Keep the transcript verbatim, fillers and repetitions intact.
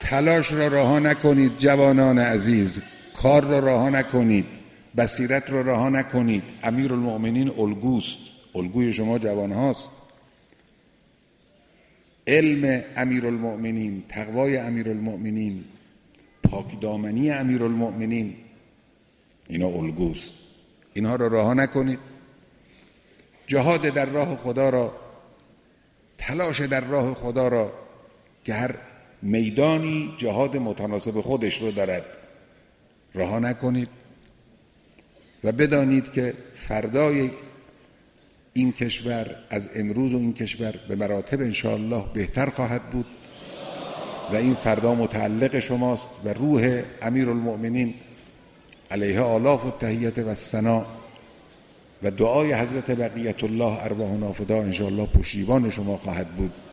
تلاش را رها نکنید جوانان عزیز، کار را رها نکنید، بصیرت را رها نکنید. امیرالمؤمنین الگوست، الگوی شما جوان هاست. علم امیرالمؤمنین، تقوای امیرالمؤمنین، پاکدامنی امیرالمؤمنین، اینا الگوست. اینها را رها نکنید. جهاد در راه خدا را، تلاش در راه خدا را که هر میدانی جهاد متناسب خودش رو دارد رها نکنید و بدانید که فردای این کشور از امروز و این کشور به مراتب انشاءالله بهتر خواهد بود و این فردا متعلق شماست و روح امیرالمؤمنین علیه آلاف التحیت و الثنا و دعای حضرت بقیت الله ارواحنا فدا انشاءالله پشتیبان شما خواهد بود.